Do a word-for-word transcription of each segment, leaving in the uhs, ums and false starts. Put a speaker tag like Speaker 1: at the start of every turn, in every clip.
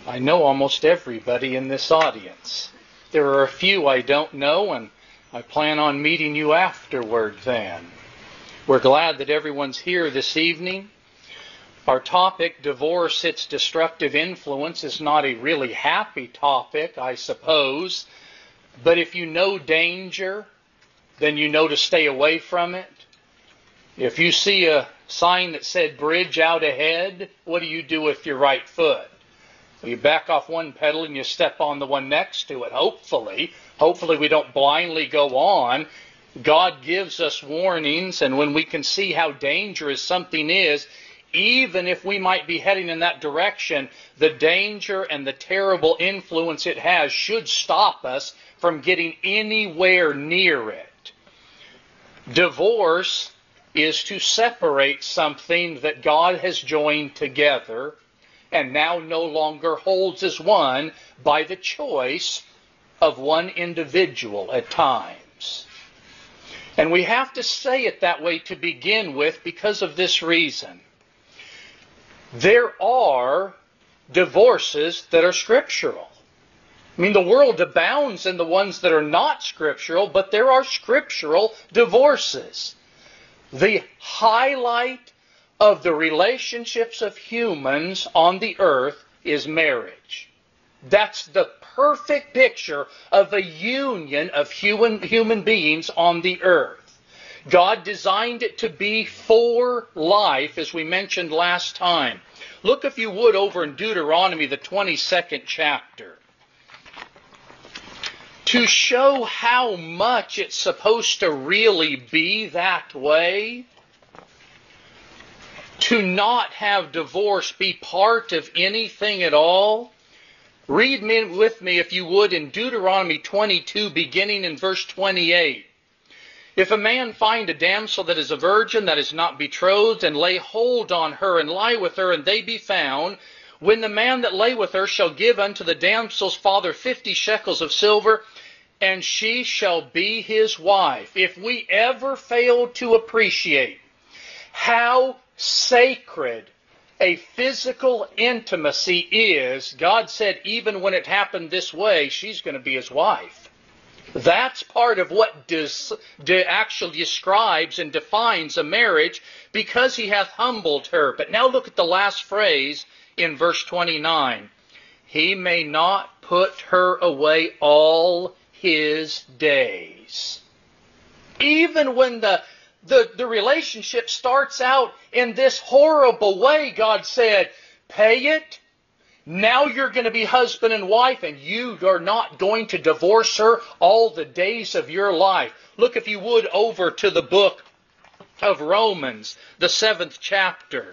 Speaker 1: I know almost everybody in this audience. There are a few I don't know, and I plan on meeting you afterward then. We're glad that everyone's here this evening. Our topic, divorce, its destructive influence, is not a really happy topic, I suppose. But if you know danger, then you know to stay away from it. If you see a sign that said bridge out ahead, what do you do with your right foot? Well, you back off one pedal and you step on the one next to it, hopefully. Hopefully we don't blindly go on. God gives us warnings, and when we can see how dangerous something is, even if we might be heading in that direction, the danger and the terrible influence it has should stop us from getting anywhere near it. Divorce is to separate something that God has joined together and now no longer holds as one by the choice of one individual at times. And we have to say it that way to begin with because of this reason. There are divorces that are scriptural. I mean, the world abounds in the ones that are not scriptural, but there are scriptural divorces. The highlight of the relationships of humans on the earth is marriage. That's the perfect picture of a union of human, human beings on the earth. God designed it to be for life, as we mentioned last time. Look, if you would, over in Deuteronomy, the twenty-second chapter. To show how much it's supposed to really be that way, to not have divorce be part of anything at all, read with me, if you would, in Deuteronomy twenty-two, beginning in verse twenty-eight. If a man find a damsel that is a virgin, that is not betrothed, and lay hold on her, and lie with her, and they be found, when the man that lay with her shall give unto the damsel's father fifty shekels of silver, and she shall be his wife. If we ever fail to appreciate how sacred a physical intimacy is, God said even when it happened this way, she's going to be his wife. That's part of what dis, de, actually describes and defines a marriage, because he hath humbled her. But now look at the last phrase in verse twenty-nine. He may not put her away all his days. Even when the The, the relationship starts out in this horrible way, God said, pay it. Now you're going to be husband and wife, and you are not going to divorce her all the days of your life. Look, if you would, over to the book of Romans, the seventh chapter.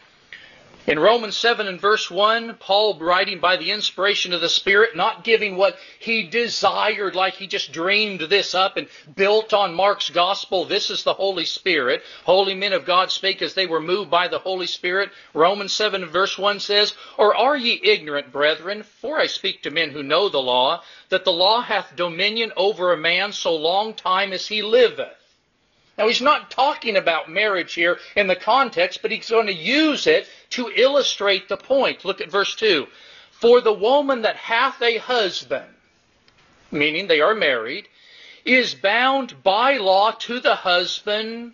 Speaker 1: In Romans seven and verse one, Paul, writing by the inspiration of the Spirit, not giving what he desired, like he just dreamed this up and built on Mark's gospel. This is the Holy Spirit. Holy men of God spake as they were moved by the Holy Spirit. Romans seven and verse one says, Or are ye ignorant, brethren, for I speak to men who know the law, that the law hath dominion over a man so long time as he liveth. Now, he's not talking about marriage here in the context, but he's going to use it to illustrate the point. Look at verse two. For the woman that hath a husband, meaning they are married, is bound by law to the husband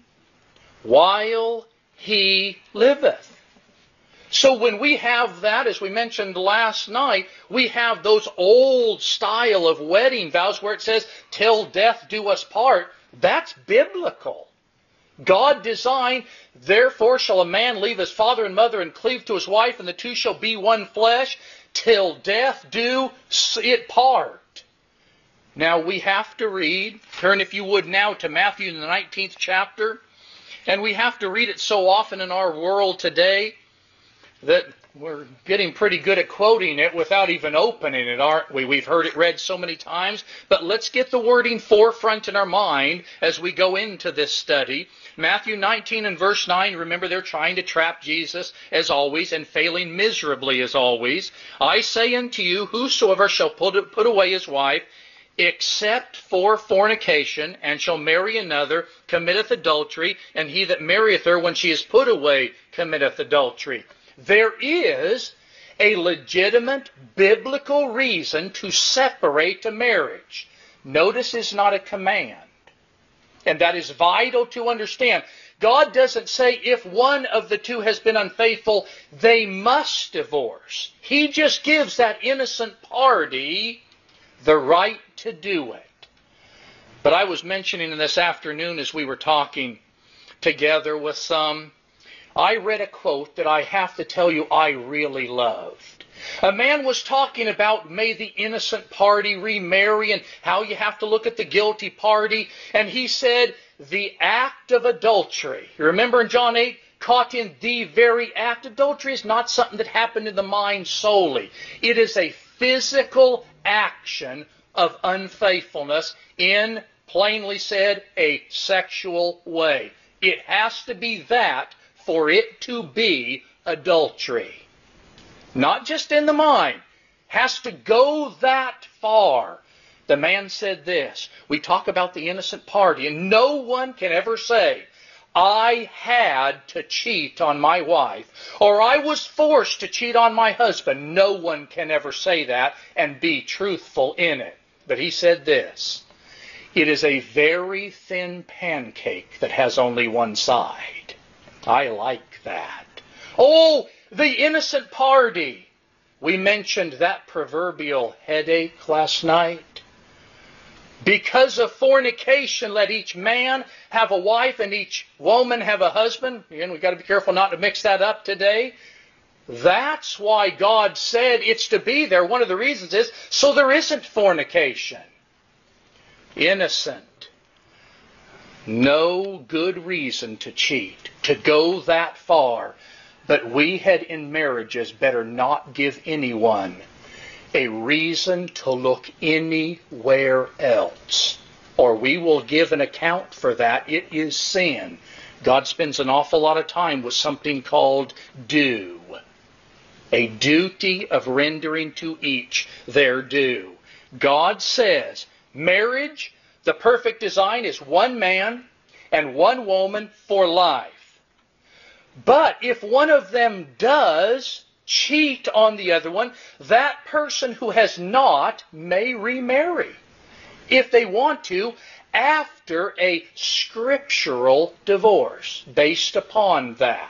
Speaker 1: while he liveth. So when we have that, as we mentioned last night, we have those old style of wedding vows where it says, till death do us part. That's biblical. God designed, therefore shall a man leave his father and mother and cleave to his wife, and the two shall be one flesh, till death do it part. Now we have to read, turn if you would now to Matthew in the nineteenth chapter, and we have to read it so often in our world today that we're getting pretty good at quoting it without even opening it, aren't we? We've heard it read so many times, but let's get the wording forefront in our mind as we go into this study. Matthew nineteen and verse nine, remember they're trying to trap Jesus as always and failing miserably as always. I say unto you, whosoever shall put, put away his wife, except for fornication, and shall marry another, committeth adultery, and he that marrieth her when she is put away committeth adultery. There is a legitimate biblical reason to separate a marriage. Notice it's not a command. And that is vital to understand. God doesn't say if one of the two has been unfaithful, they must divorce. He just gives that innocent party the right to do it. But I was mentioning this afternoon as we were talking together with some, I read a quote that I have to tell you I really loved. A man was talking about may the innocent party remarry and how you have to look at the guilty party. And he said, the act of adultery. You remember in John eight, caught in the very act. Adultery is not something that happened in the mind solely. It is a physical action of unfaithfulness in, plainly said, a sexual way. It has to be that for it to be adultery. Not just in the mind. Has to go that far. The man said this. We talk about the innocent party, and no one can ever say, I had to cheat on my wife, or I was forced to cheat on my husband. No one can ever say that and be truthful in it. But he said this. It is a very thin pancake that has only one side. I like that. Oh, the innocent party. We mentioned that proverbial headache last night. Because of fornication, let each man have a wife and each woman have a husband. Again, we've got to be careful not to mix that up today. That's why God said it's to be there. One of the reasons is so there isn't fornication. Innocent. No good reason to cheat, to go that far. But we had in marriages better not give anyone a reason to look anywhere else, or we will give an account for that. It is sin. God spends an awful lot of time with something called due. A duty of rendering to each their due. God says, marriage, the perfect design is one man and one woman for life. But if one of them does cheat on the other one, that person who has not may remarry, if they want to, after a scriptural divorce based upon that.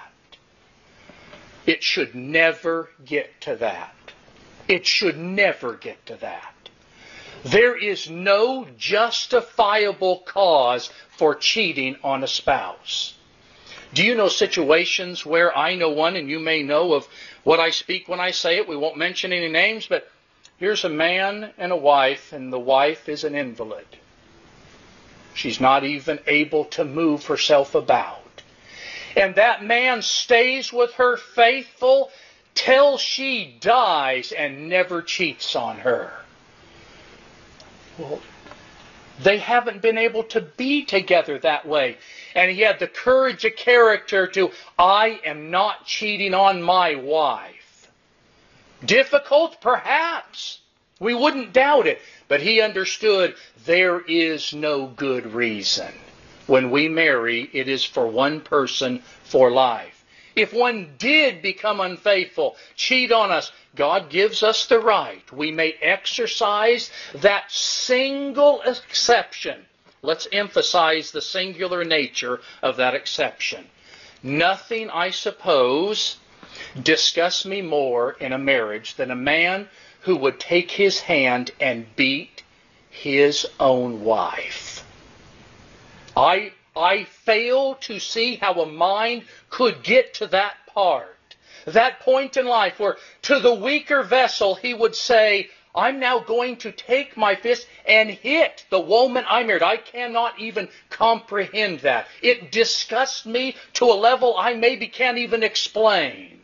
Speaker 1: It should never get to that. It should never get to that. There is no justifiable cause for cheating on a spouse. Do you know situations where I know one, and you may know of what I speak when I say it? We won't mention any names, but here's a man and a wife, and the wife is an invalid. She's not even able to move herself about. And that man stays with her faithful till she dies and never cheats on her. Well, they haven't been able to be together that way. And he had the courage of character to, I am not cheating on my wife. Difficult? Perhaps. We wouldn't doubt it. But he understood there is no good reason. When we marry, it is for one person for life. If one did become unfaithful, cheat on us, God gives us the right. We may exercise that single exception. Let's emphasize the singular nature of that exception. Nothing, I suppose, disgusts me more in a marriage than a man who would take his hand and beat his own wife. I, I fail to see how a mind could get to that part. That point in life where to the weaker vessel he would say, I'm now going to take my fist and hit the woman I married. I cannot even comprehend that. It disgusts me to a level I maybe can't even explain.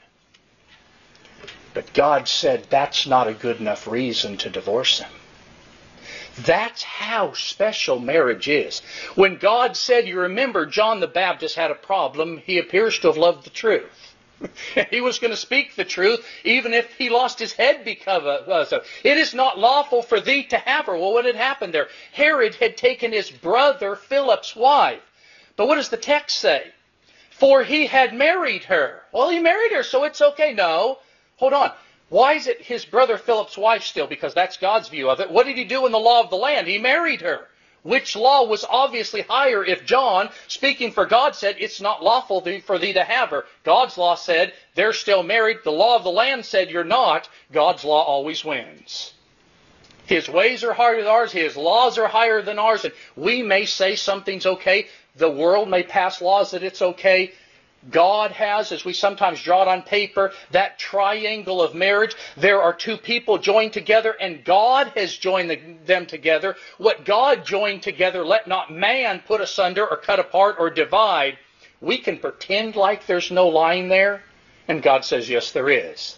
Speaker 1: But God said that's not a good enough reason to divorce him. That's how special marriage is. When God said, you remember John the Baptist had a problem. He appears to have loved the truth. He was going to speak the truth even if he lost his head because of it. It is not lawful for thee to have her. Well, what had happened there? Herod had taken his brother Philip's wife. But what does the text say? For he had married her. Well, he married her, so it's okay. No, hold on. Why is it his brother Philip's wife still? Because that's God's view of it. What did he do in the law of the land? He married her. Which law was obviously higher if John, speaking for God, said, it's not lawful for thee to have her. God's law said, they're still married. The law of the land said, you're not. God's law always wins. His ways are higher than ours. His laws are higher than ours. And we may say something's okay. The world may pass laws that it's okay. God has, as we sometimes draw it on paper, that triangle of marriage. There are two people joined together, and God has joined the, them together. What God joined together, let not man put asunder or cut apart or divide. We can pretend like there's no line there, and God says, yes, there is.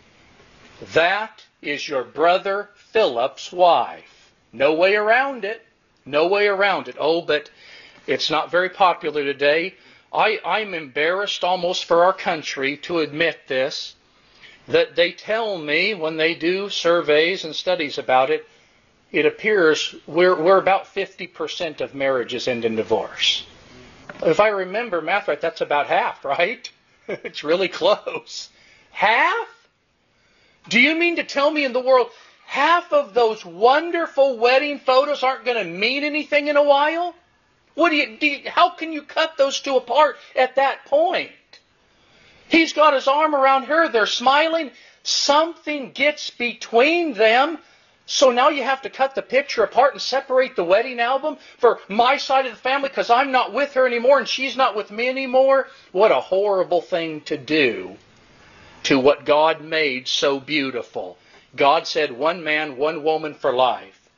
Speaker 1: That is your brother Philip's wife. No way around it. No way around it. Oh, but it's not very popular today. I, I'm embarrassed almost for our country to admit this, that they tell me when they do surveys and studies about it, it appears we're, we're about fifty percent of marriages end in divorce. If I remember math right, that's about half, right? It's really close. Half? Do you mean to tell me in the world half of those wonderful wedding photos aren't going to mean anything in a while? What do you, do you, how can you cut those two apart at that point? He's got his arm around her. They're smiling. Something gets between them. So now you have to cut the picture apart and separate the wedding album for my side of the family because I'm not with her anymore and she's not with me anymore. What a horrible thing to do to what God made so beautiful. God said one man, one woman for life.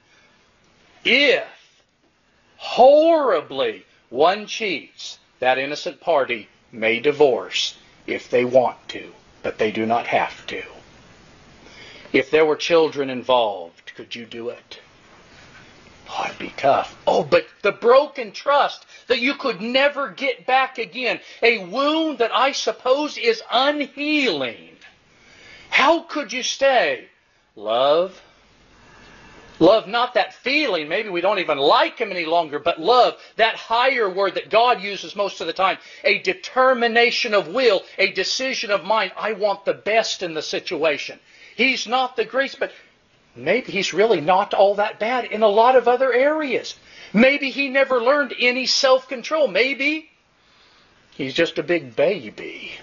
Speaker 1: If horribly one cheats, that innocent party may divorce if they want to, but they do not have to. If there were children involved, could you do it? Oh, it'd be tough. Oh, but the broken trust that you could never get back again, a wound that I suppose is unhealing. How could you stay? Love. Love, not that feeling, maybe we don't even like him any longer, but love, that higher word that God uses most of the time, a determination of will, a decision of mind. I want the best in the situation. He's not the greatest, but maybe he's really not all that bad in a lot of other areas. Maybe he never learned any self-control. Maybe he's just a big baby.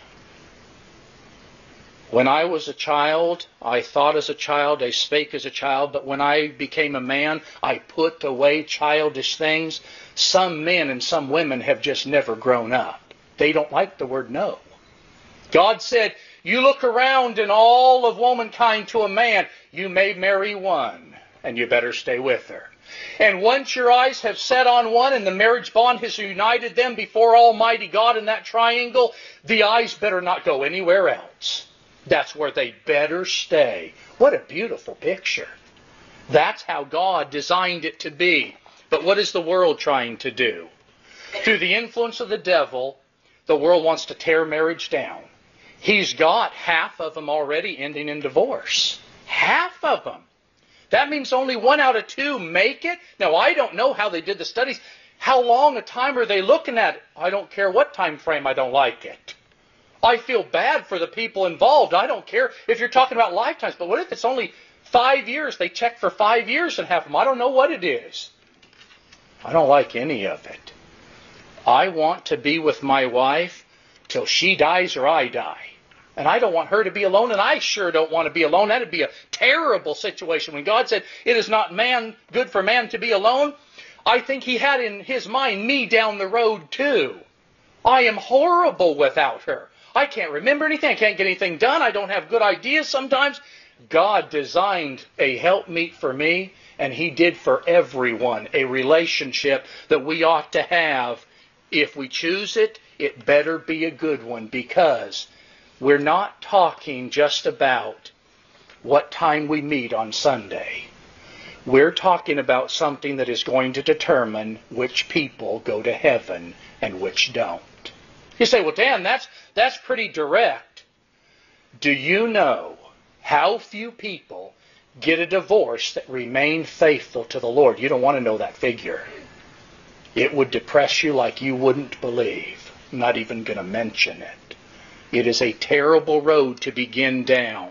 Speaker 1: When I was a child, I thought as a child, I spake as a child, but when I became a man, I put away childish things. Some men and some women have just never grown up. They don't like the word no. God said, you look around in all of womankind to a man, you may marry one, and you better stay with her. And once your eyes have set on one and the marriage bond has united them before Almighty God in that triangle, the eyes better not go anywhere else. That's where they better stay. What a beautiful picture. That's how God designed it to be. But what is the world trying to do? Through the influence of the devil, the world wants to tear marriage down. He's got half of them already ending in divorce. Half of them. That means only one out of two make it. Now, I don't know how they did the studies. How long a time are they looking at? I don't care what time frame, I don't like it. I feel bad for the people involved. I don't care if you're talking about lifetimes. But what if it's only five years? They check for five years and half of them. I don't know what it is. I don't like any of it. I want to be with my wife till she dies or I die. And I don't want her to be alone, and I sure don't want to be alone. That would be a terrible situation. When God said, it is not man good for man to be alone, I think he had in his mind me down the road too. I am horrible without her. I can't remember anything. I can't get anything done. I don't have good ideas sometimes. God designed a helpmeet for me, and he did for everyone a relationship that we ought to have. If we choose it, it better be a good one, because we're not talking just about what time we meet on Sunday. We're talking about something that is going to determine which people go to heaven and which don't. You say, well, Dan, that's, that's pretty direct. Do you know how few people get a divorce that remain faithful to the Lord? You don't want to know that figure. It would depress you like you wouldn't believe. I'm not even going to mention it. It is a terrible road to begin down.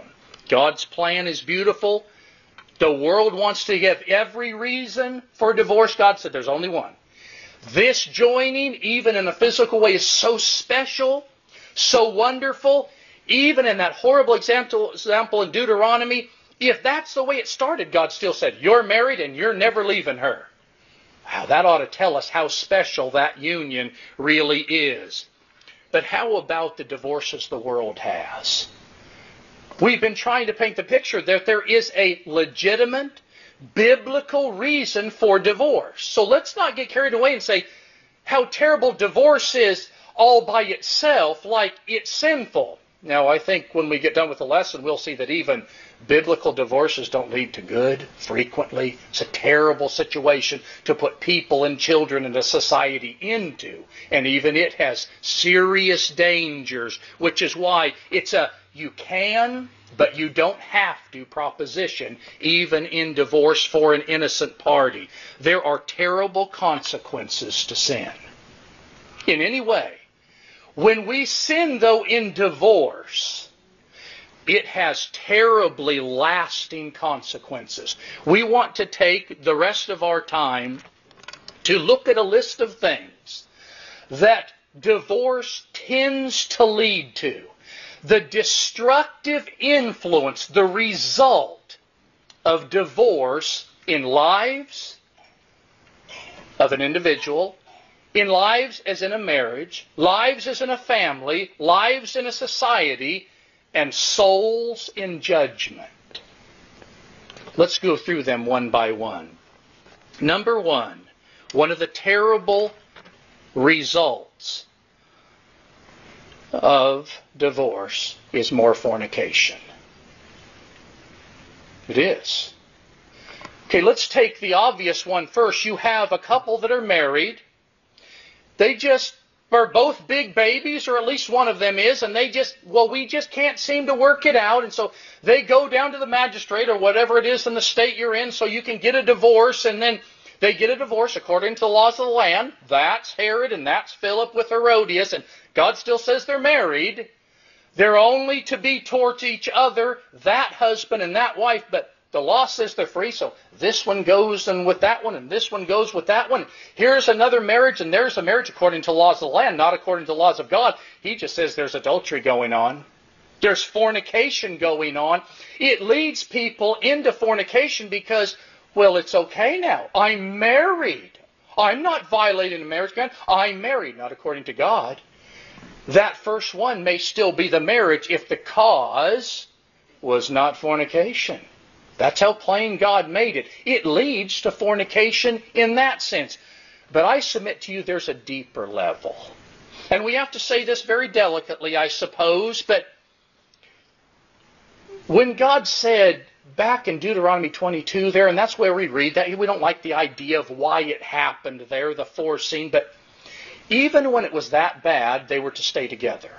Speaker 1: God's plan is beautiful. The world wants to give every reason for divorce. God said there's only one. This joining, even in a physical way, is so special, so wonderful. Even in that horrible example, example in Deuteronomy, if that's the way it started, God still said, you're married and you're never leaving her. Wow, that ought to tell us how special that union really is. But how about the divorces the world has? We've been trying to paint the picture that there is a legitimate, biblical reason for divorce. So let's not get carried away and say how terrible divorce is all by itself, like it's sinful. Now, I think when we get done with the lesson, we'll see that even biblical divorces don't lead to good frequently. It's a terrible situation to put people and children and a society into. And even it has serious dangers, which is why it's a you can, but you don't have to proposition, even in divorce for an innocent party. There are terrible consequences to sin. In any way, when we sin, though, in divorce, it has terribly lasting consequences. We want to take the rest of our time to look at a list of things that divorce tends to lead to. The destructive influence, the result of divorce in lives of an individual, in lives as in a marriage, lives as in a family, lives in a society, and souls in judgment. Let's go through them one by one. Number one, one of the terrible results of divorce is more fornication. It is. Okay, let's take the obvious one first. You have a couple that are married. They just are both big babies, or at least one of them is, and they just, well, we just can't seem to work it out. And so they go down to the magistrate or whatever it is in the state you're in so you can get a divorce, and then they get a divorce according to the laws of the land. That's Herod and that's Philip with Herodias, and God still says they're married. They're only to be towards each other, that husband and that wife, but the law says they're free, so this one goes and with that one, and this one goes with that one. Here's another marriage, and there's a marriage according to the laws of the land, not according to the laws of God. He just says there's adultery going on. There's fornication going on. It leads people into fornication because, well, it's okay now. I'm married. I'm not violating a marriage covenant. I'm married, not according to God. That first one may still be the marriage if the cause was not fornication. That's how plain God made it. It leads to fornication in that sense. But I submit to you there's a deeper level. And we have to say this very delicately, I suppose, but when God said back in Deuteronomy twenty-two there, and that's where we read that, we don't like the idea of why it happened there, the foreseen, but even when it was that bad, they were to stay together.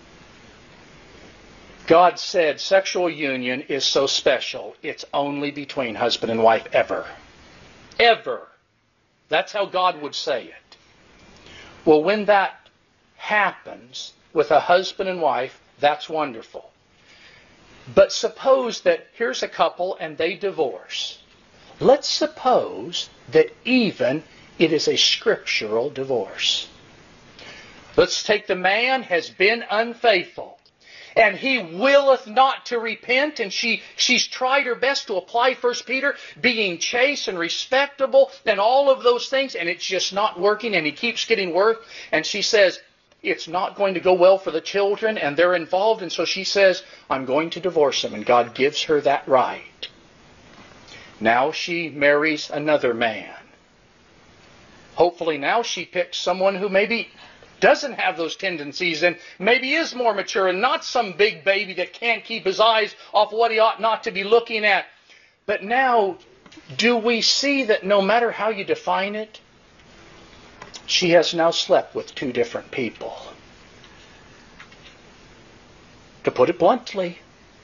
Speaker 1: God said sexual union is so special, it's only between husband and wife ever. Ever. That's how God would say it. Well, when that happens with a husband and wife, that's wonderful. But suppose that here's a couple and they divorce. Let's suppose that even it is a scriptural divorce. Let's take the man has been unfaithful, and he willeth not to repent, and she she's tried her best to apply First Peter, being chaste and respectable and all of those things, and it's just not working, and he keeps getting worse. And she says, it's not going to go well for the children, and they're involved, and so she says, I'm going to divorce him, and God gives her that right. Now she marries another man. Hopefully now she picks someone who maybe doesn't have those tendencies and maybe is more mature and not some big baby that can't keep his eyes off what he ought not to be looking at. But now, do we see that no matter how you define it, she has now slept with two different people? To put it bluntly,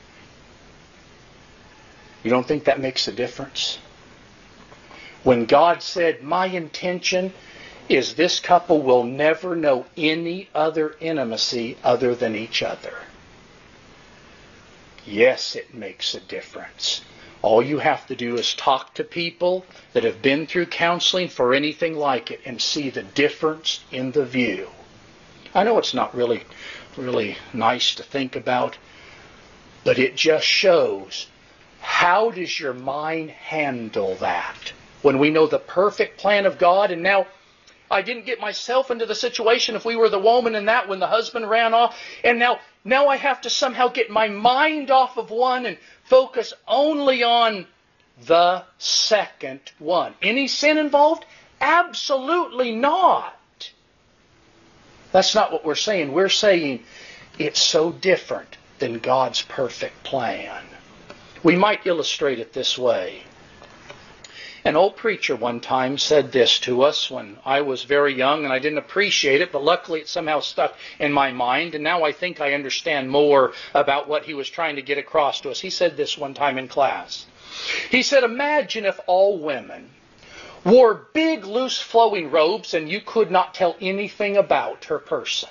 Speaker 1: you don't think that makes a difference? When God said, my intention is this couple will never know any other intimacy other than each other. Yes, it makes a difference. All you have to do is talk to people that have been through counseling for anything like it and see the difference in the view. I know it's not really, really nice to think about, but it just shows how does your mind handle that when we know the perfect plan of God. And now I didn't get myself into the situation if we were the woman in that when the husband ran off. And now, now I have to somehow get my mind off of one and focus only on the second one. Any sin involved? Absolutely not. That's not what we're saying. We're saying it's so different than God's perfect plan. We might illustrate it this way. An old preacher one time said this to us when I was very young, and I didn't appreciate it, but luckily it somehow stuck in my mind, and now I think I understand more about what he was trying to get across to us. He said this one time in class. He said, imagine if all women wore big, loose, flowing robes and you could not tell anything about her person.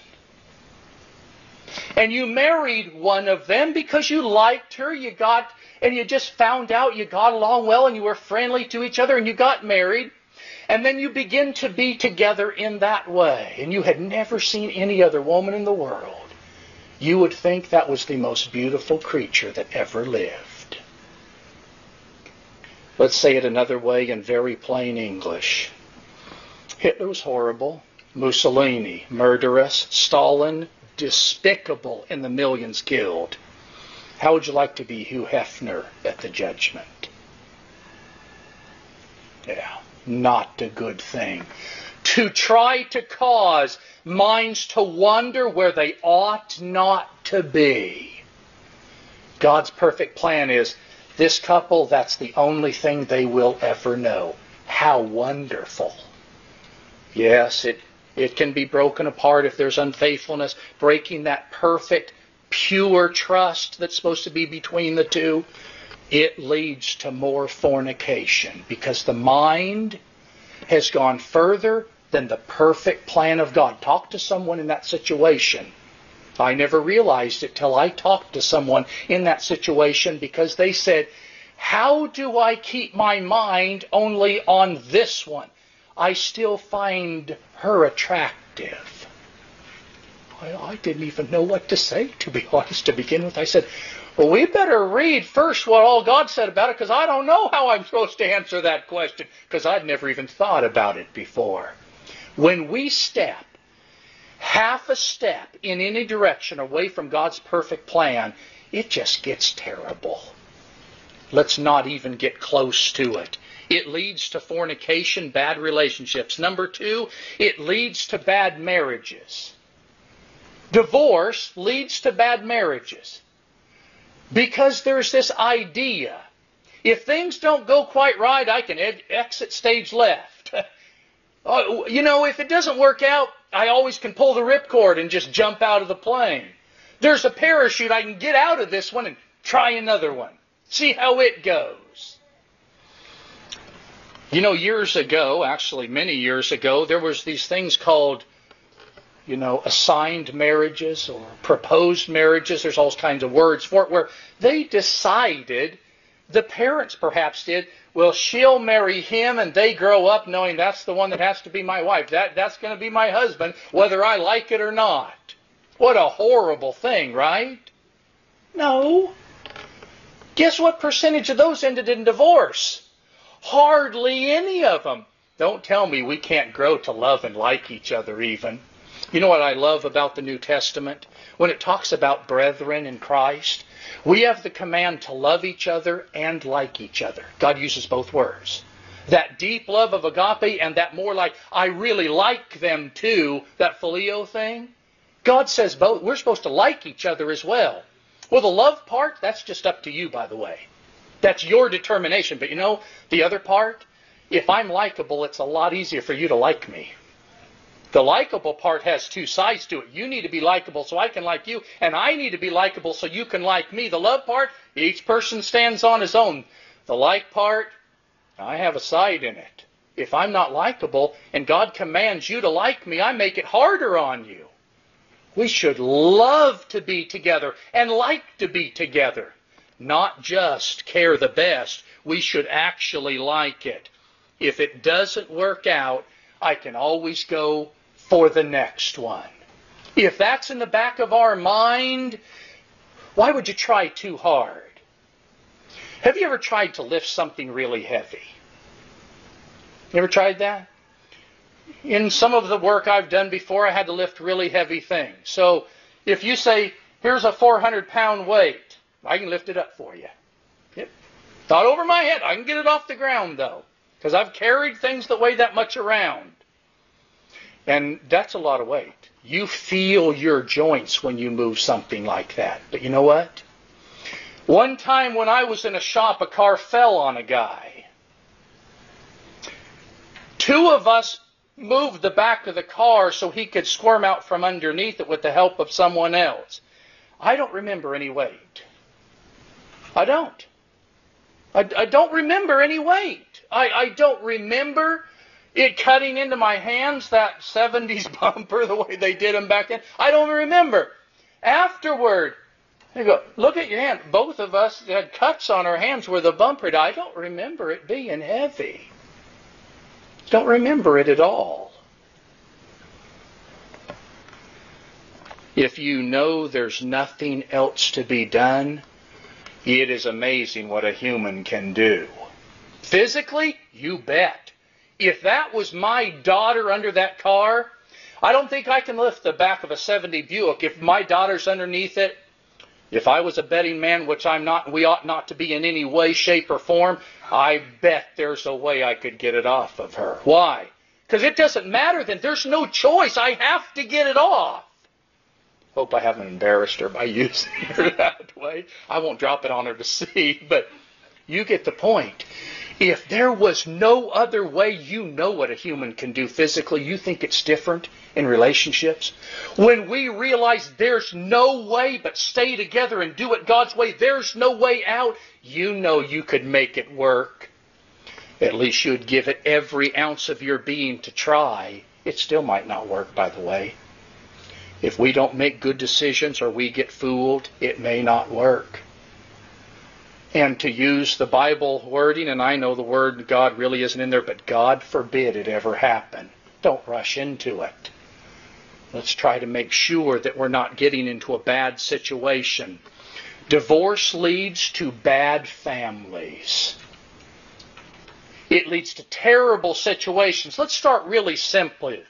Speaker 1: And you married one of them because you liked her, you got, and you just found out you got along well and you were friendly to each other and you got married. And then you begin to be together in that way. And you had never seen any other woman in the world. You would think that was the most beautiful creature that ever lived. Let's say it another way in very plain English. Hitler was horrible. Mussolini, murderous. Stalin, despicable in the millions killed. How would you like to be Hugh Hefner at the judgment? Yeah, not a good thing. To try to cause minds to wander where they ought not to be. God's perfect plan is this couple, that's the only thing they will ever know. How wonderful. Yes, it It can be broken apart if there's unfaithfulness, breaking that perfect, pure trust that's supposed to be between the two. It leads to more fornication because the mind has gone further than the perfect plan of God. Talk to someone in that situation. I never realized it till I talked to someone in that situation because they said, how do I keep my mind only on this one? I still find her attractive. I, I didn't even know what to say, to be honest, to begin with. I said, well, we better read first what all God said about it, because I don't know how I'm supposed to answer that question, because I'd never even thought about it before. When we step half a step in any direction away from God's perfect plan, it just gets terrible. Let's not even get close to it. It leads to fornication, bad relationships. Number two, it leads to bad marriages. Divorce leads to bad marriages. Because there's this idea, if things don't go quite right, I can ed- exit stage left. uh, you know, if it doesn't work out, I always can pull the ripcord and just jump out of the plane. There's a parachute, I can get out of this one and try another one. See how it goes. You know, years ago, actually many years ago, there was these things called, you know, assigned marriages or proposed marriages. There's all kinds of words for it, where they decided, the parents perhaps did, well, she'll marry him and they grow up knowing that's the one that has to be my wife. That, that's going to be my husband, whether I like it or not. What a horrible thing, right? No. Guess what percentage of those ended in divorce? Hardly any of them. Don't tell me we can't grow to love and like each other even. You know what I love about the New Testament? When it talks about brethren in Christ, we have the command to love each other and like each other. God uses both words. That deep love of agape and that more like, I really like them too, that phileo thing. God says both. We're supposed to like each other as well. Well, the love part, that's just up to you, by the way. That's your determination. But you know, the other part, if I'm likable, it's a lot easier for you to like me. The likable part has two sides to it. You need to be likable so I can like you, and I need to be likable so you can like me. The love part, each person stands on his own. The like part, I have a side in it. If I'm not likable and God commands you to like me, I make it harder on you. We should love to be together and like to be together. not just care the best. We should actually like it. If it doesn't work out, I can always go for the next one. If that's in the back of our mind, why would you try too hard? Have you ever tried to lift something really heavy? You ever tried that? In some of the work I've done before, I had to lift really heavy things. So if you say, here's a four hundred pound weight, I can lift it up for you. Yep. Not over my head. I can get it off the ground, though, because I've carried things that weigh that much around. And that's a lot of weight. You feel your joints when you move something like that. But you know what? One time when I was in a shop, a car fell on a guy. Two of us moved the back of the car so he could squirm out from underneath it with the help of someone else. I don't remember any weight. I don't. I, I don't remember any weight. I, I don't remember it cutting into my hands, that seventies bumper, the way they did them back then. I don't remember. Afterward, they go, look at your hand. Both of us had cuts on our hands where the bumper did. I don't remember it being heavy. Don't remember it at all. If you know there's nothing else to be done, it is amazing what a human can do. Physically, you bet. If that was my daughter under that car, I don't think I can lift the back of a seventy Buick. If my daughter's underneath it, if I was a betting man, which I'm not, and we ought not to be in any way, shape, or form, I bet there's a way I could get it off of her. Why? Because it doesn't matter then. There's no choice. I have to get it off. Hope I haven't embarrassed her by using her that way. I won't drop it on her to see, but you get the point. If there was no other way, you know what a human can do physically. You think it's different in relationships? When we realize there's no way but stay together and do it God's way, there's no way out, you know you could make it work. At least you'd give it every ounce of your being to try. It still might not work, by the way. If we don't make good decisions or we get fooled, it may not work. And to use the Bible wording, and I know the word God really isn't in there, but God forbid it ever happen. Don't rush into it. Let's try to make sure that we're not getting into a bad situation. Divorce leads to bad families. It leads to terrible situations. Let's start really simply.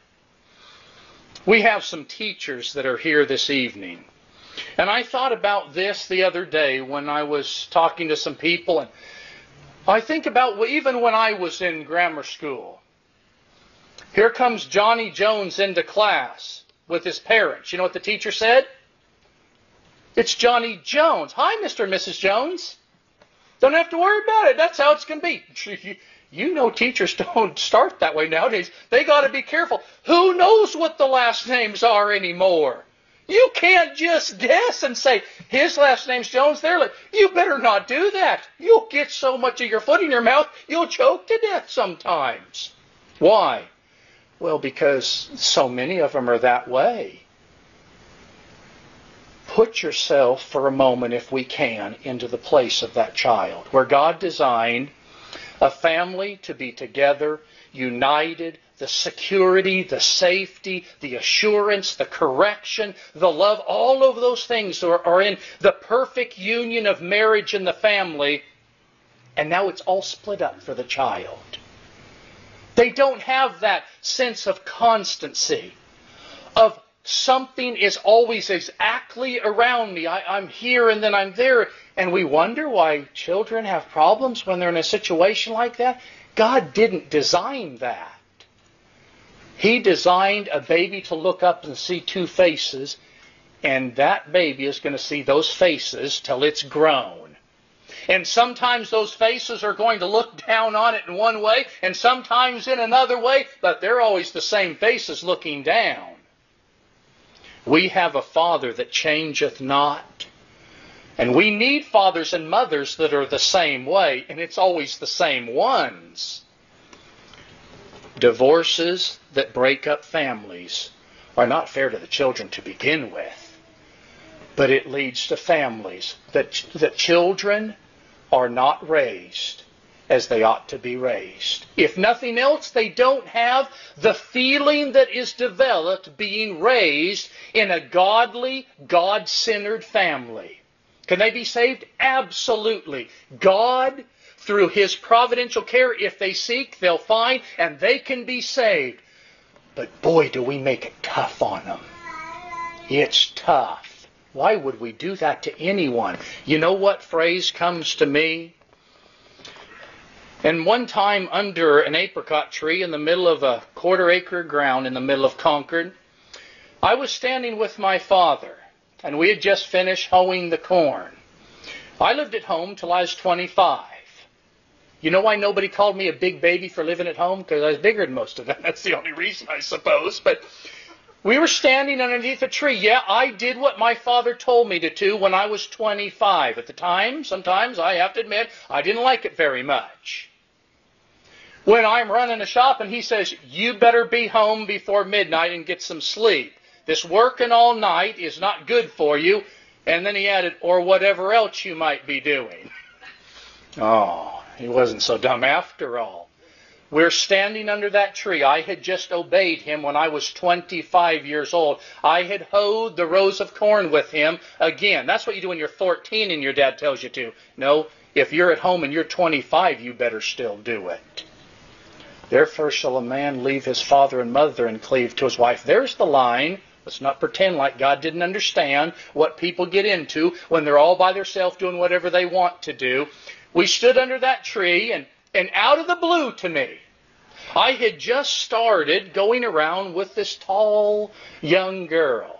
Speaker 1: We have some teachers that are here this evening. And I thought about this the other day when I was talking to some people. And I think about even when I was in grammar school. Here comes Johnny Jones into class with his parents. You know what the teacher said? It's Johnny Jones. Hi, Mister and Missus Jones. Don't have to worry about it. That's how it's going to be. You know teachers don't start that way nowadays. They got to be careful. Who knows what the last names are anymore? You can't just guess and say, his last name's Jones. There, you better not do that. You'll get so much of your foot in your mouth, you'll choke to death sometimes. Why? Well, because so many of them are that way. Put yourself for a moment, if we can, into the place of that child, where God designed a family to be together, united, the security, the safety, the assurance, the correction, the love, all of those things are, are in the perfect union of marriage and the family. And now it's all split up for the child. They don't have that sense of constancy, of something is always exactly around me. I, I'm here and then I'm there. And we wonder why children have problems when they're in a situation like that. God didn't design that. He designed a baby to look up and see two faces, and that baby is going to see those faces till it's grown. And sometimes those faces are going to look down on it in one way, and sometimes in another way, but they're always the same faces looking down. We have a Father that changeth not. And we need fathers and mothers that are the same way, and it's always the same ones. Divorces that break up families are not fair to the children to begin with. But it leads to families that, that children are not raised as they ought to be raised. If nothing else, they don't have the feeling that is developed being raised in a godly, God-centered family. Can they be saved? Absolutely. God, through His providential care, if they seek, they'll find, and they can be saved. But boy, do we make it tough on them. It's tough. Why would we do that to anyone? You know what phrase comes to me? And one time under an apricot tree in the middle of a quarter acre ground in the middle of Concord, I was standing with my father, and we had just finished hoeing the corn. I lived at home till I was twenty-five. You know why nobody called me a big baby for living at home? Because I was bigger than most of them. That's the only reason, I suppose. But we were standing underneath a tree. Yeah, I did what my father told me to do when I was twenty-five. At the time, sometimes, I have to admit, I didn't like it very much. When I'm running a shop and he says, you better be home before midnight and get some sleep. This working all night is not good for you. And then he added, or whatever else you might be doing. Oh, he wasn't so dumb after all. We're standing under that tree. I had just obeyed him when I was twenty-five years old. I had hoed the rows of corn with him again. That's what you do when you're fourteen and your dad tells you to. No, if you're at home and you're twenty-five, you better still do it. Therefore shall a man leave his father and mother and cleave to his wife. There's the line. Let's not pretend like God didn't understand what people get into when they're all by themselves doing whatever they want to do. We stood under that tree, and, and out of the blue to me, I had just started going around with this tall young girl.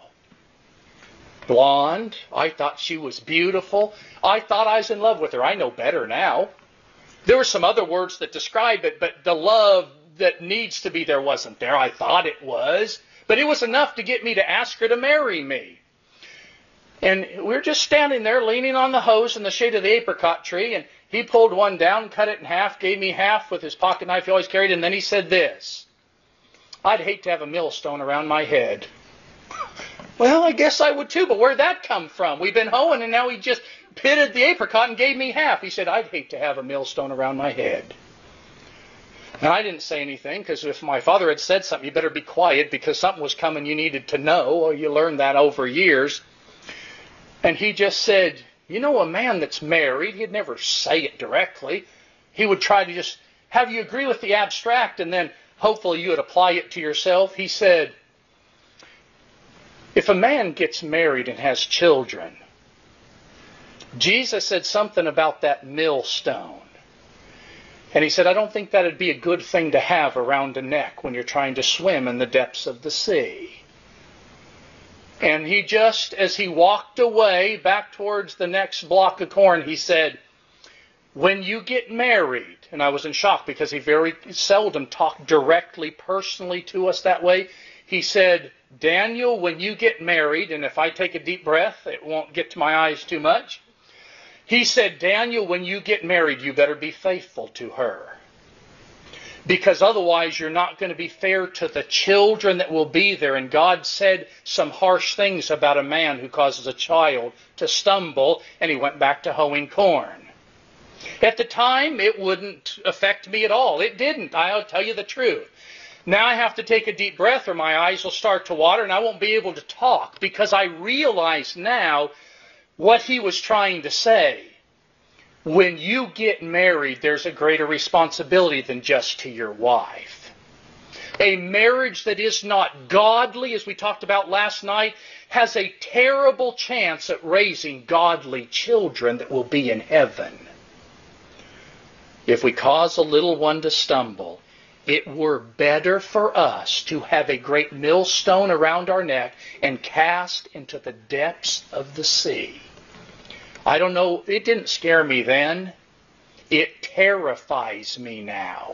Speaker 1: Blonde. I thought she was beautiful. I thought I was in love with her. I know better now. There were some other words that describe it, but the love that needs to be there wasn't there. I thought it was. But it was enough to get me to ask her to marry me. And we were just standing there leaning on the hose in the shade of the apricot tree, and he pulled one down, cut it in half, gave me half with his pocket knife he always carried, and then he said this, I'd hate to have a millstone around my head. Well, I guess I would too, but where'd that come from? We've been hoeing, and now he just pitted the apricot and gave me half. He said, I'd hate to have a millstone around my head. And I didn't say anything, because if my father had said something, you better be quiet, because something was coming you needed to know. Well, you learned that over years. And he just said, you know, a man that's married, he'd never say it directly. He would try to just have you agree with the abstract, and then hopefully you would apply it to yourself. He said, if a man gets married and has children, Jesus said something about that millstone. And he said, I don't think that would be a good thing to have around a neck when you're trying to swim in the depths of the sea. And he just, as he walked away back towards the next block of corn, he said, when you get married, and I was in shock because he very seldom talked directly, personally to us that way. He said, Daniel, when you get married, and if I take a deep breath, it won't get to my eyes too much. He said, Daniel, when you get married, you better be faithful to her. Because otherwise you're not going to be fair to the children that will be there. And God said some harsh things about a man who causes a child to stumble, and he went back to hoeing corn. At the time, it wouldn't affect me at all. It didn't. I'll tell you the truth. Now I have to take a deep breath or my eyes will start to water and I won't be able to talk, because I realize now what he was trying to say. When you get married, there's a greater responsibility than just to your wife. A marriage that is not godly, as we talked about last night, has a terrible chance at raising godly children that will be in heaven. If we cause a little one to stumble, it were better for us to have a great millstone around our neck and cast into the depths of the sea. I don't know, it didn't scare me then. It terrifies me now.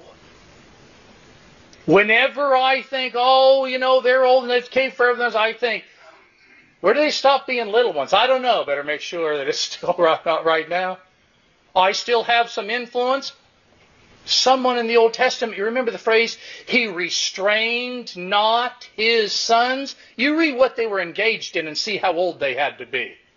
Speaker 1: Whenever I think, oh, you know, they're old and they came further than us, I think, where do they stop being little ones? I don't know. Better make sure that it's still not right now. I still have some influence. Someone in the Old Testament, you remember the phrase, he restrained not his sons? You read what they were engaged in and see how old they had to be.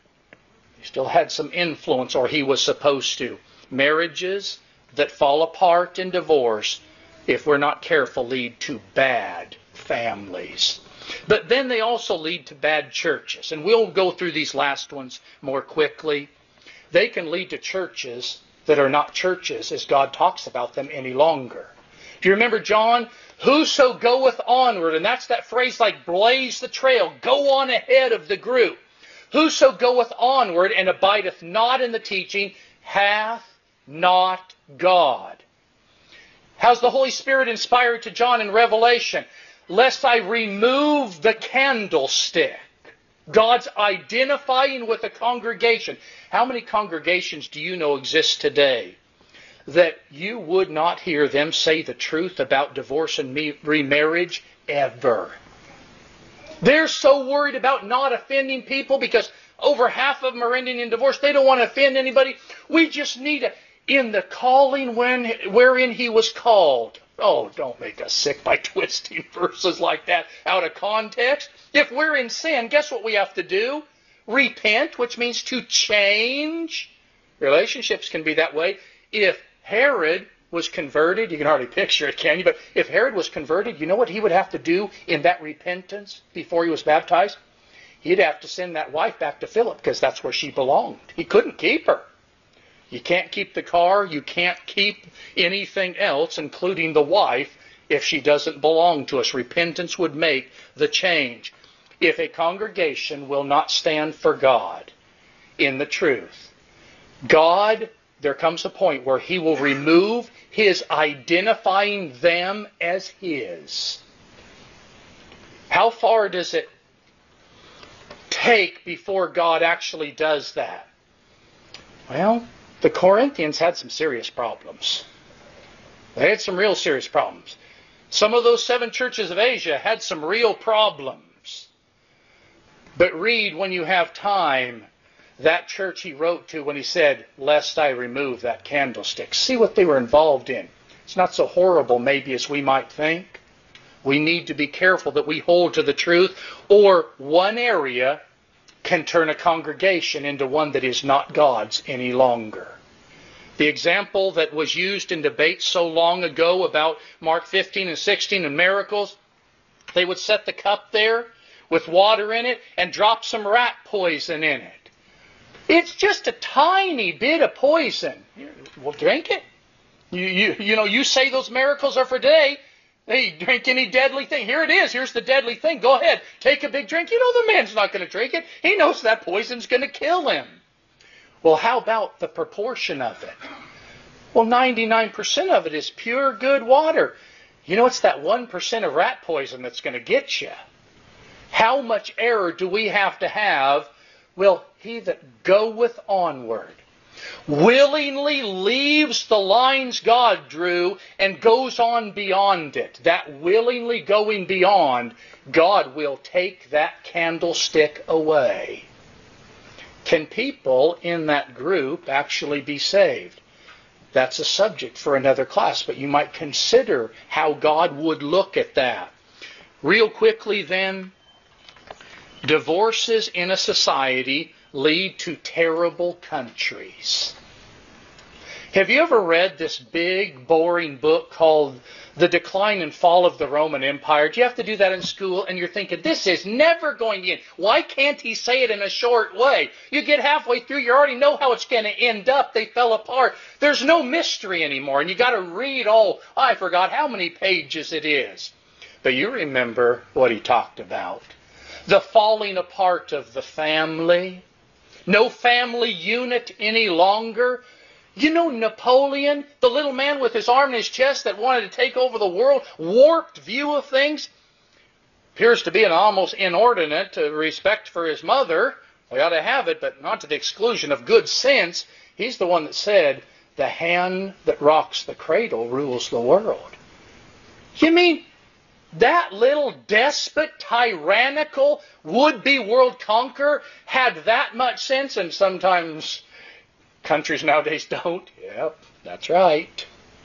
Speaker 1: He still had some influence, or he was supposed to. Marriages that fall apart in divorce, if we're not careful, lead to bad families. But then they also lead to bad churches. And we'll go through these last ones more quickly. They can lead to churches that are not churches as God talks about them any longer. Do you remember John? Whoso goeth onward, and that's that phrase like blaze the trail, go on ahead of the group. Whoso goeth onward and abideth not in the teaching hath not God. How's the Holy Spirit inspired to John in Revelation? Lest I remove the candlestick. God's identifying with a congregation. How many congregations do you know exist today that you would not hear them say the truth about divorce and remarriage ever? They're so worried about not offending people because over half of them are ending in divorce. They don't want to offend anybody. We just need a, in the calling when, wherein he was called. Oh, don't make us sick by twisting verses like that out of context. If we're in sin, guess what we have to do? Repent, which means to change. Relationships can be that way. If Herod was converted, you can hardly picture it, can you? But if Herod was converted, you know what he would have to do in that repentance before he was baptized? He'd have to send that wife back to Philip because that's where she belonged. He couldn't keep her. You can't keep the car. You can't keep anything else, including the wife, if she doesn't belong to us. Repentance would make the change. If a congregation will not stand for God in the truth, God, there comes a point where he will remove his identifying them as his. How far does it take before God actually does that? Well, the Corinthians had some serious problems. They had some real serious problems. Some of those seven churches of Asia had some real problems. But read, when you have time, that church he wrote to when he said, lest I remove that candlestick. See what they were involved in. It's not so horrible maybe as we might think. We need to be careful that we hold to the truth, or one area can turn a congregation into one that is not God's any longer. The example that was used in debate so long ago about Mark fifteen and sixteen and miracles, they would set the cup there with water in it and drop some rat poison in it. It's just a tiny bit of poison. Well, drink it. You, you, you know, you say those miracles are for today. Hey, drink any deadly thing. Here it is. Here's the deadly thing. Go ahead. Take a big drink. You know the man's not going to drink it. He knows that poison's going to kill him. Well, how about the proportion of it? Well, ninety-nine percent of it is pure good water. You know, it's that one percent of rat poison that's going to get you. How much error do we have to have? Well, he that goeth onward willingly leaves the lines God drew and goes on beyond it. That willingly going beyond, God will take that candlestick away. Can people in that group actually be saved? That's a subject for another class, but you might consider how God would look at that. Real quickly then, divorces in a society lead to terrible countries. Have you ever read this big, boring book called The Decline and Fall of the Roman Empire? Do you have to do that in school? And you're thinking, this is never going to end. Why can't he say it in a short way? You get halfway through, you already know how it's going to end up. They fell apart. There's no mystery anymore. And you got to read all, I forgot how many pages it is. But you remember what he talked about. The falling apart of the family. No family unit any longer. You know Napoleon, the little man with his arm in his chest that wanted to take over the world, warped view of things. Appears to be an almost inordinate respect for his mother. We ought to have it, but not to the exclusion of good sense. He's the one that said, the hand that rocks the cradle rules the world. You mean that little despot, tyrannical, would-be world conqueror had that much sense? And sometimes countries nowadays don't. Yep, that's right.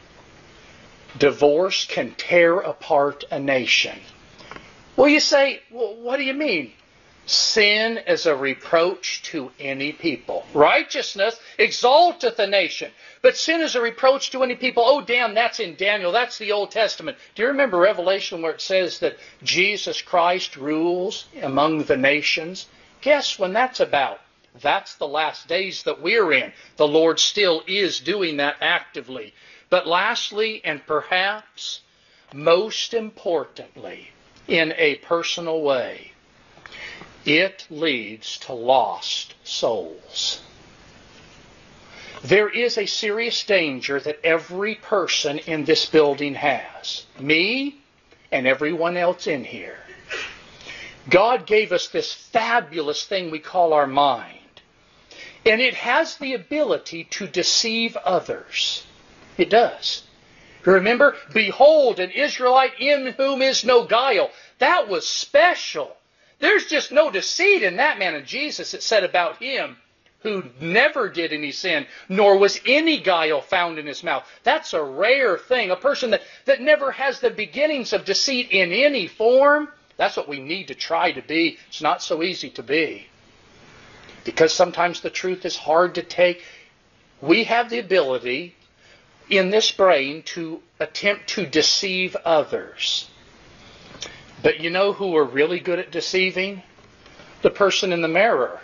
Speaker 1: Divorce can tear apart a nation. Well, you say, well, what do you mean? Sin is a reproach to any people. Righteousness exalteth a nation. But sin is a reproach to any people. Oh, damn, that's in Daniel. That's the Old Testament. Do you remember Revelation where it says that Jesus Christ rules among the nations? Guess when that's about? That's the last days that we're in. The Lord still is doing that actively. But lastly, and perhaps most importantly, in a personal way, it leads to lost souls. There is a serious danger that every person in this building has. Me and everyone else in here. God gave us this fabulous thing we call our mind. And it has the ability to deceive others. It does. Remember, behold, an Israelite in whom is no guile. That was special. There's just no deceit in that man. And Jesus, it said about him, who never did any sin, nor was any guile found in his mouth. That's a rare thing. A person that, that never has the beginnings of deceit in any form. That's what we need to try to be. It's not so easy to be. Because sometimes the truth is hard to take. We have the ability in this brain to attempt to deceive others. But you know who are really good at deceiving? The person in the mirror.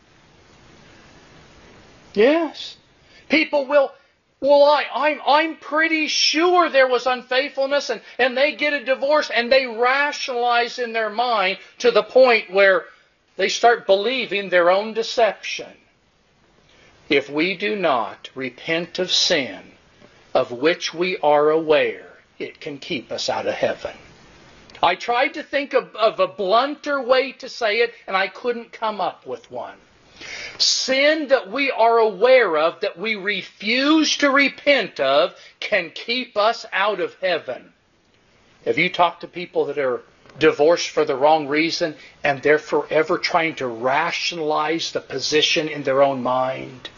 Speaker 1: Yes. People will, well, I, I'm, I'm pretty sure there was unfaithfulness, and, and they get a divorce, and they rationalize in their mind to the point where they start believing their own deception. If we do not repent of sin, of which we are aware, it can keep us out of heaven. I tried to think of, of a blunter way to say it, and I couldn't come up with one. Sin that we are aware of, that we refuse to repent of, can keep us out of heaven. Have you talked to people that are divorced for the wrong reason, and they're forever trying to rationalize the position in their own mind?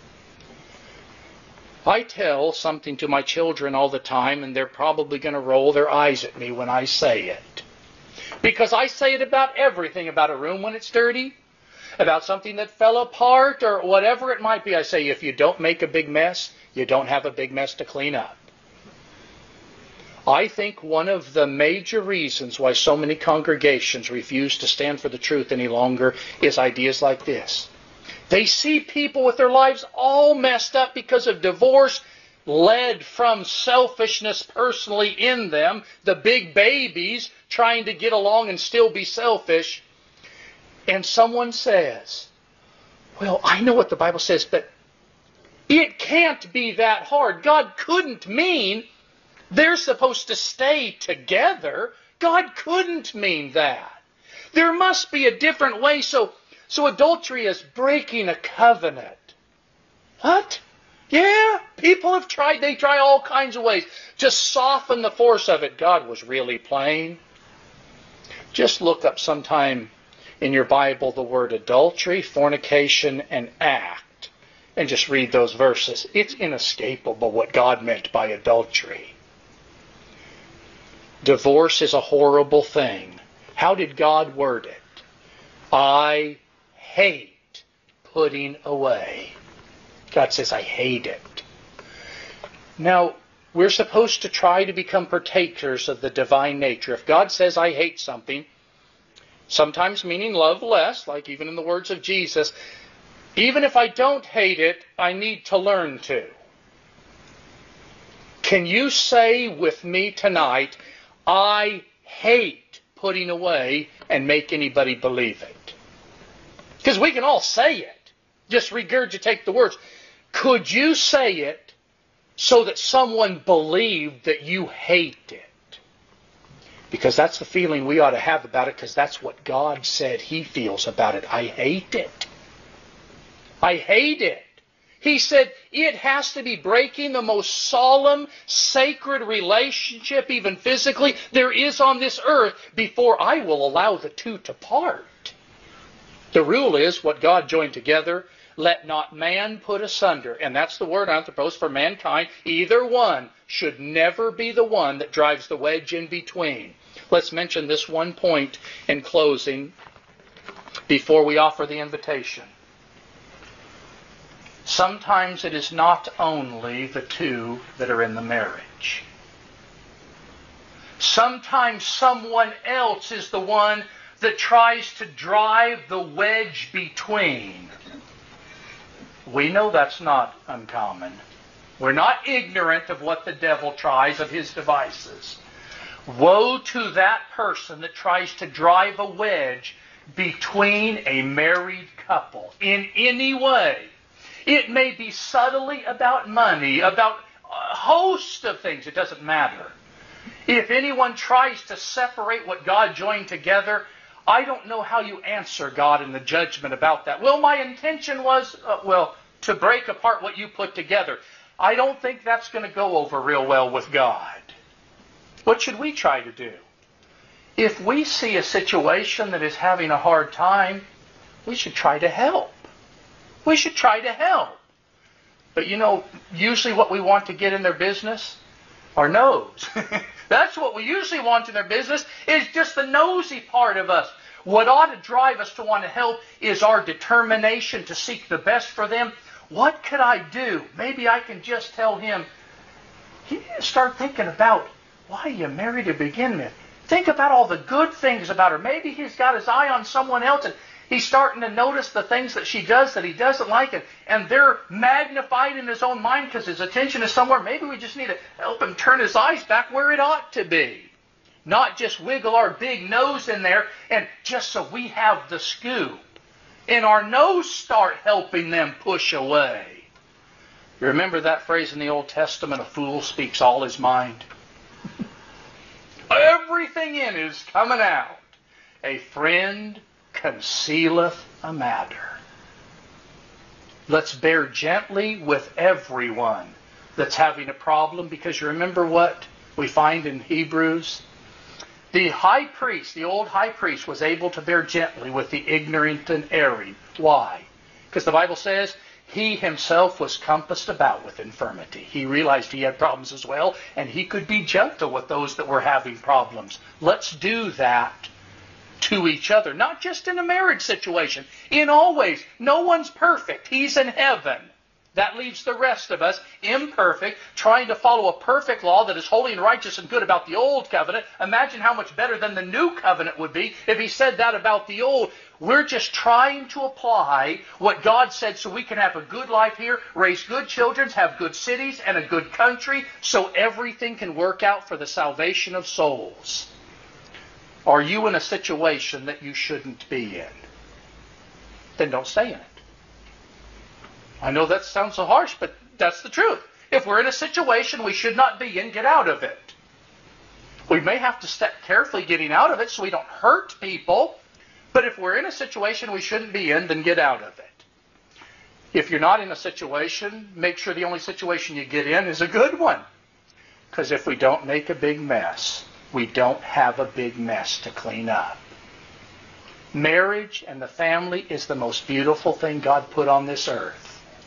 Speaker 1: I tell something to my children all the time, and they're probably going to roll their eyes at me when I say it. Because I say it about everything, about a room when it's dirty, about something that fell apart, or whatever it might be. I say, if you don't make a big mess, you don't have a big mess to clean up. I think one of the major reasons why so many congregations refuse to stand for the truth any longer is ideas like this. They see people with their lives all messed up because of divorce, led from selfishness personally in them, the big babies trying to get along and still be selfish. And someone says, well, I know what the Bible says, but it can't be that hard. God couldn't mean they're supposed to stay together. God couldn't mean that. There must be a different way. So, so adultery is breaking a covenant. What? Yeah, people have tried. They try all kinds of ways to soften the force of it. God was really plain. Just look up sometime in your Bible the word adultery, fornication, and act, and just read those verses. It's inescapable what God meant by adultery. Divorce is a horrible thing. How did God word it? I hate putting away. God says, I hate it. Now, we're supposed to try to become partakers of the divine nature. If God says, I hate something, sometimes meaning love less, like even in the words of Jesus, even if I don't hate it, I need to learn to. Can you say with me tonight, I hate putting away, and make anybody believe it? Because we can all say it. Just regurgitate the words. Could you say it so that someone believed that you hate it? Because that's the feeling we ought to have about it, because that's what God said He feels about it. I hate it. I hate it. He said it has to be breaking the most solemn, sacred relationship, even physically, there is on this earth before I will allow the two to part. The rule is, what God joined together, let not man put asunder. And that's the word anthropos for mankind. Either one should never be the one that drives the wedge in between. Let's mention this one point in closing. before we offer the invitation. Sometimes it is not only the two that are in the marriage. Sometimes someone else is the one that tries to drive the wedge between. We know that's not uncommon. We're not ignorant of what the devil tries, of his devices. Woe to that person that tries to drive a wedge between a married couple in any way. It may be subtly about money, about a host of things. It doesn't matter. If anyone tries to separate what God joined together, I don't know how you answer God in the judgment about that. Well, my intention was, uh, well, to break apart what you put together. I don't think that's going to go over real well with God. What should we try to do? If we see a situation that is having a hard time, we should try to help. We should try to help. But you know, usually what we want to get in their business? Our nose. That's what we usually want in their business, is just the nosy part of us. What ought to drive us to want to help is our determination to seek the best for them. What could I do? Maybe I can just tell him, start thinking about why you married to begin with. Think about all the good things about her. Maybe he's got his eye on someone else and he's starting to notice the things that she does that he doesn't like, and, and they're magnified in his own mind because his attention is somewhere. Maybe we just need to help him turn his eyes back where it ought to be. Not just wiggle our big nose in there and just so we have the scoop. And our nose start helping them push away. You remember that phrase in the Old Testament, a fool speaks all his mind? Everything in is coming out. A friend concealeth a matter. Let's bear gently with everyone that's having a problem, because you remember what we find in Hebrews? The high priest, the old high priest, was able to bear gently with the ignorant and erring. Why? Because the Bible says he himself was compassed about with infirmity. He realized he had problems as well, and he could be gentle with those that were having problems. Let's do that to each other, not just in a marriage situation. In all ways, no one's perfect. He's in heaven. That leaves the rest of us imperfect, trying to follow a perfect law that is holy and righteous and good about the old covenant. Imagine how much better than the new covenant would be if he said that about the old. We're just trying to apply what God said so we can have a good life here, raise good children, have good cities and a good country, so everything can work out for the salvation of souls. Are you in a situation that you shouldn't be in? Then don't stay in it. I know that sounds so harsh, but that's the truth. If we're in a situation we should not be in, get out of it. We may have to step carefully getting out of it so we don't hurt people. But if we're in a situation we shouldn't be in, then get out of it. If you're not in a situation, make sure the only situation you get in is a good one. Because if we don't make a big mess, we don't have a big mess to clean up. Marriage and the family is the most beautiful thing God put on this earth.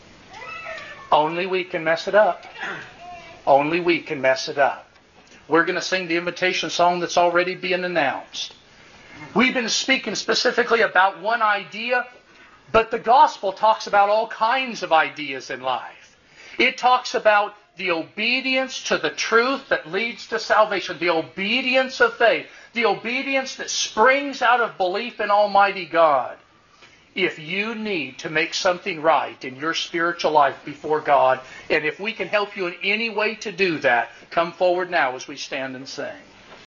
Speaker 1: Only we can mess it up. Only we can mess it up. We're going to sing the invitation song that's already being announced. We've been speaking specifically about one idea, but the gospel talks about all kinds of ideas in life. It talks about the obedience to the truth that leads to salvation, the obedience of faith, the obedience that springs out of belief in Almighty God. If you need to make something right in your spiritual life before God, and if we can help you in any way to do that, come forward now as we stand and sing.